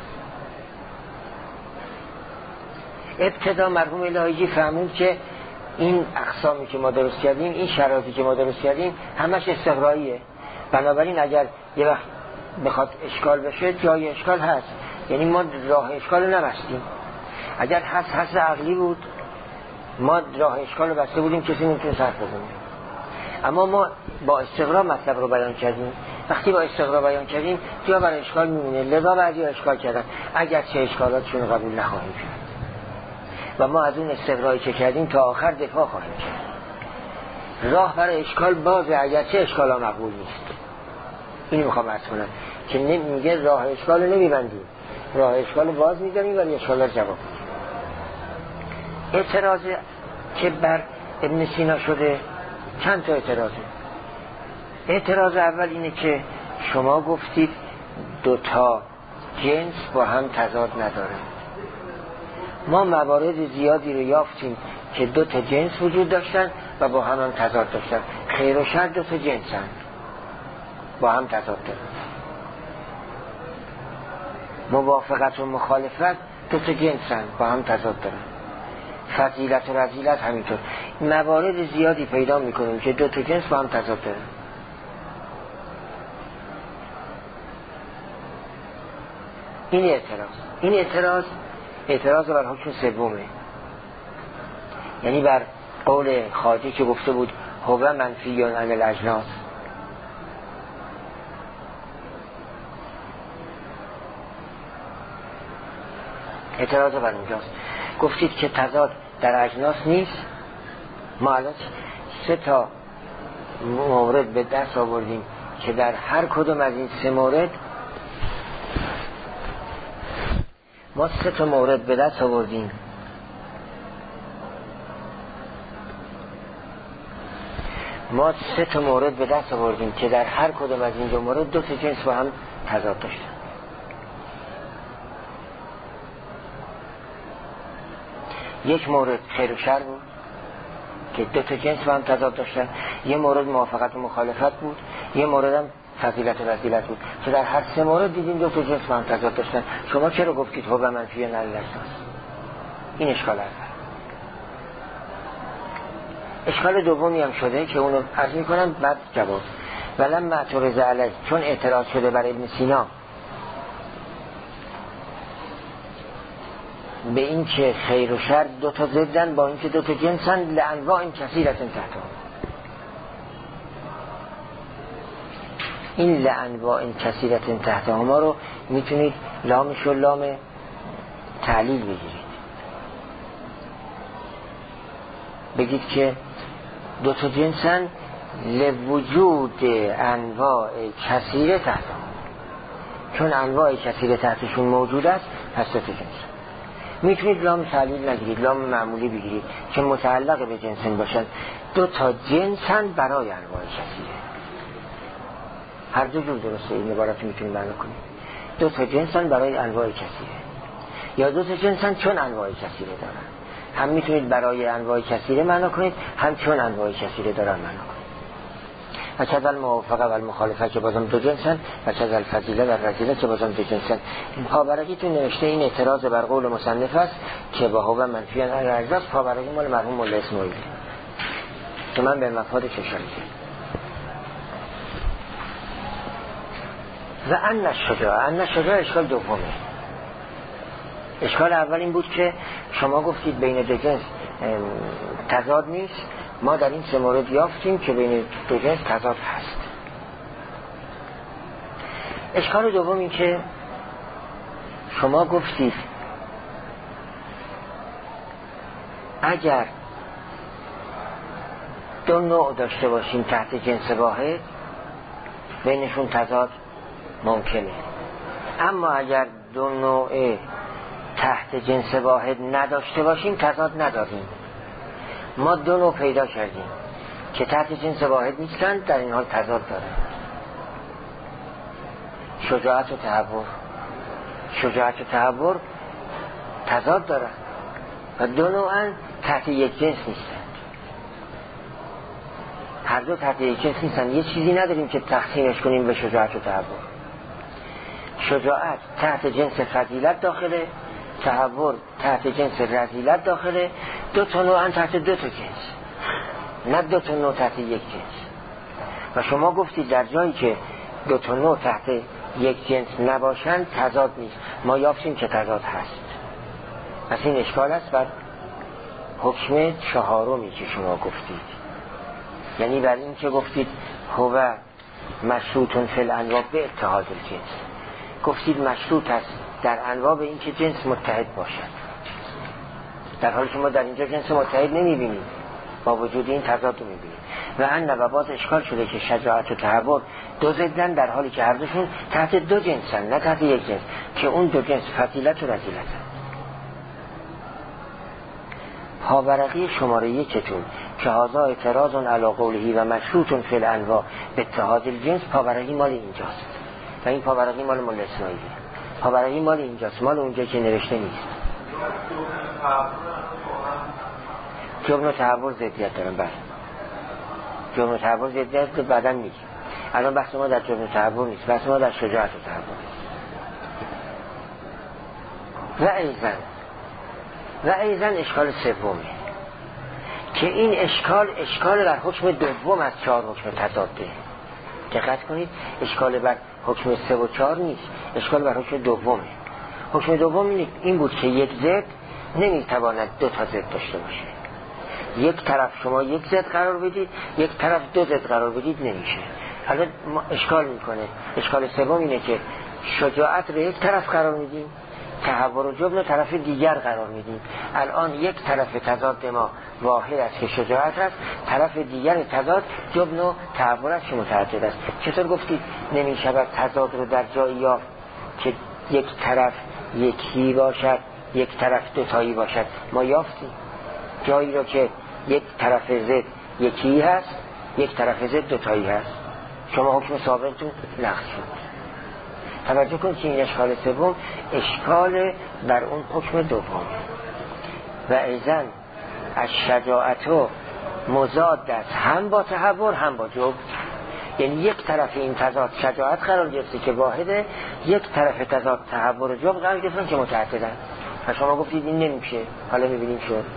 ابتدا مرحوم الهیجی فهمون که این اقسامی که ما درست کردیم، این شرایطی که ما درست کردیم همش استقراییه، بنابراین اگر یه وقت بخواد اشکال بشه جای اشکال هست، یعنی ما راه اشکال رو نبستیم. اگر هست هست عقلی بود ما راه اشکال رو بسته بودیم، کسی نمیتونه صرف بزنیم. اما ما با استقرا مطلب رو بیان کردیم. وقتی با استقرا بیان کردیم جا برای اشکال میمونه، لذا بعضی اشکال کردن اگر چه اشکالاتشون قبول نخواهیم کرد و ما از اون استقرایی که کردیم تا آخر دفاع خواهیم کرد. راه برای اشکال بازه اگر چه اشکالا مقبول نیست. اینو میخوام عرض کنم که نمیگه راه اشکال رو نمیبندیم، راه اشکال رو باز میداریم ولی اشکال رو جواب میدیم. اعتراض که بر ابن سینا شده چند تا اعتراضه. اعتراض اول اینه که شما گفتید دوتا جنس با هم تضاد نداره. ما موارد زیادی رو یافتیم که دوتا جنس وجود داشتن و با هم هم تضاد داشتن. خیر و شر دوتا جنسن با هم تضاد دارن. موافقت و مخالفت دوتا جنسن با هم تضاد دارن. فضیلت و رذیلت همینطور. موارد زیادی پیدا میکنیم که دو تا جنس با هم تضاد دارن. این اعتراض این اعتراض اعتراض بر حکم سومه، یعنی بر قول خواجه که گفته بود هو منفیون عن الاجناس. اعتراض بر اونجاست. گفتید که تضاد در اجناس نیست. ما الان سه تا مورد به دست آوردیم که در هر کدوم از این سه مورد ما سه تا مورد به دست آوردیم ما سه تا مورد به دست آوردیم که در هر کدوم از این دو مورد دو تا جنس با هم تضاد داشتن. یک مورد خیر و شر بود که دو تا جنس با هم تضاد داشتن، یه مورد موافقت و مخالفت بود، یه مورد هم فضیلت و رذیلت بود که در هر سه مورد دیدیم دو تا جنس با هم تضاد داشتن. شما چرا گفتید هو منفی عن الاجناس؟ این اشکال اول. اشکال دومی هم شده که اونو عرض میکنم بعد جواب. ولما اعترض علیه، چون اعتراض شده بر ابن سینا به این که خیر و شر دو تا ضدن با این که دو تا جنسن لانواع کثیرة تحتها. این لانواع کثیرة تحتها ما رو میتونید لامش و لام تعلیل بگیرید، بگید که دو تا جنسن لوجود انواع کثیره تحتها، چون انواع کثیره تحتشون موجود است پس دو تا جنس. میتونید لام تعلیل نگیرید، لام معمولی بگیرید که متعلق به جنسن باشن. دو تا جنسن برای انواع کثیره. هر دو جور درسته، این عبارت میتونید معنا کنید. دو تا جنسن برای انواع کثیره، یا دو تا جنسن چون انواع کثیره دارن. هم میتونید برای انواع کثیره معنا کنید، هم چون انواع کثیره دارن معنا کنید. و چه از موافقه و المخالفه که بازم دو جنسن، و چه از الفضیله و رذیله که بازم دو جنسن. پابرگی تو نوشته این اعتراض بر قول مصنف است که با هو منفی عن الاجناس. پابرگی مال مرحوم مولا اسماعیلی که من به مفادش اشاره کردم. و ان الشجاع، ان الشجاع اشکال دومه. اشکال اول این بود که شما گفتید بین دو جنس تضاد نیست. ما در این سه مورد یافتیم که بین دو جنس تضاد هست. اشکال دوم این که شما گفتید اگر دو نوع داشته باشیم تحت جنس واحد بینشون تضاد ممکنه، اما اگر دو نوع تحت جنس واحد نداشته باشیم تضاد نداریم. ما دو نوع پیدا کردیم که تحت جنس واحد نیستن، در این حال تضاد داره. شجاعت و تهور. شجاعت و تهور تضاد داره و دو نوعن تحت یک جنس نیستن. هر دو تحت یک جنس نیستن. یه چیزی نداریم که تقسیمش کنیم به شجاعت و تهور. شجاعت تحت جنس فضیلت داخله، تهور تحت جنس رذیلت داخله. دو تا نوعن تحت دو تا جنس، نه دو تا نوع تحت یک جنس. و شما گفتید در جایی که دو تا نوع تحت یک جنس نباشن تضاد نیست. ما یافتیم که تضاد هست. پس این اشکال است بر حکم چهارمی که شما گفتید، یعنی بر این که گفتید هو مشروط فی الانواع به اتحاد الجنس. گفتید مشروط است در انواع به این که جنس متحد باشد، در حالی که ما در اینجا جنس متحد نمیبینیم، با وجود این تضاد رو میبینیم. و ان و باز اشکال شده که شجاعت و تهور دو ضدن در حالی که هر دوشون تحت دو جنسن، نه تحت یک جنس، که اون دو جنس فضیلت و رذیلتن. پاورقی شماره یکتون که هذا اعتراض علی قوله و مشروط فی الانواع به اتحاد الجنس، پاورقی مال اینجاست و این پاورقی مال مولا اسماعیلی. پاورقی مال اینجاست، مال اونجا که نوشته نیست. جبن و تهور ضدیت دارن. بله، جبن و تهور ضدیت رو بعداً میگیم. الان بحث ما در جبن و تهور نیست، بحث ما در شجاعت و تهور نیست. و ایضاً و ایضا اشکال سومه که این اشکال اشکال بر حکم دوم از چهار حکم تضاده. دقت کنید، اشکال بر حکم سه و چهار نیست، اشکال بر حکم دومه. حکم دوم این بود که یک ضد نمیتواند دو تا ضد داشته باشه. یک طرف شما یک ضد قرار بدید، یک طرف دو ضد قرار بدید، نمیشه. حالا ما اشکال میکنه. اشکال سوم اینه که شجاعت رو یک طرف قرار میدیم، تحور و جبن رو طرف دیگر قرار میدیم. الان یک طرف تضاد ما واحد است که شجاعت است، طرف دیگر تضاد جبن و تحور است که متعدد است. چطور گفتید نمیشود تضاد رو در جایی یافت که یک طرف یکی باشد، یک طرف دوتایی باشد؟ ما یافتیم جایی رو که یک طرف ضد یکی هست، یک طرف ضد دوتایی هست. شما حکم سابقتون لغو شد. توجه کن که این اشکال سوم اشکال بر اون حکم دوم. و ایضا از شجاعتو مضاد است هم با تحور هم با جبن. یعنی یک طرف این تضاد شجاعت قرار گرفته که واحده، یک طرف تضاد تحور و جبن قرار گرفتن که متعددن. و شما گفتید این نمیشه. حالا میبینیم شد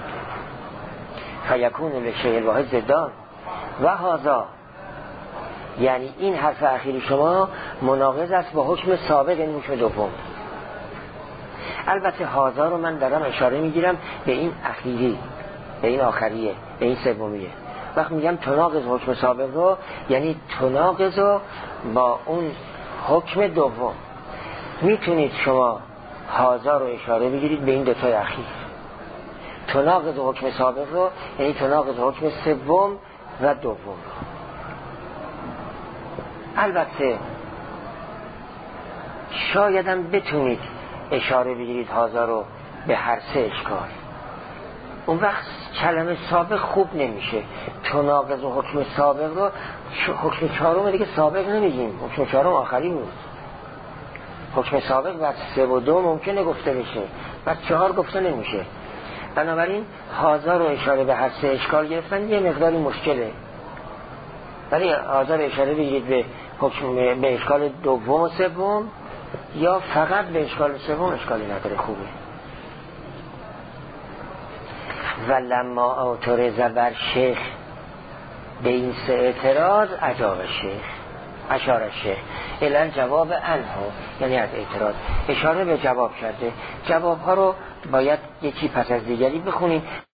فیکون لشیء الواحد ضدان و هذا، یعنی این حرف اخیری شما مناقض است با حکم سابق این حکم دوم. البته هذا رو من دارم اشاره میگیرم به این اخیری، به این آخریه، به این سومیه. وقت میگم تناقض حکم سابق رو، یعنی تناقض رو با اون حکم دوم. میتونید شما هذا رو اشاره بگیرید به این دوتای اخیر. تناقض حکم سابق رو یعنی تناقض حکم سوم و دوم رو. البته شایدم بتونید اشاره بگیرید هذا رو به هر سه اشکال. اون وقت کلمه سابق خوب نمیشه. تناقض و حکم سابق رو حکم چهارم دیگه سابق نمیگیم، حکم چهارم آخری بود. حکم سابق بعد سه و دو ممکنه گفته بشه، بعد چهار گفته نمیشه. بنابراین هذا رو اشاره به هر سه اشکال گرفتن یه مقداری مشکله. ولی هذا رو اشاره بگید به حکم به اشکال دوم و سوم یا فقط به اشکال سوم، اشکالی نداره، خوبه. و لما اعترض بر شیخ به این سه اعتراض اجاب شیخ اشاره شیخ الان جواب انها، یعنی از اعتراض اشاره به جواب کرده. جواب ها رو باید یکی پس از دیگری بخونیم.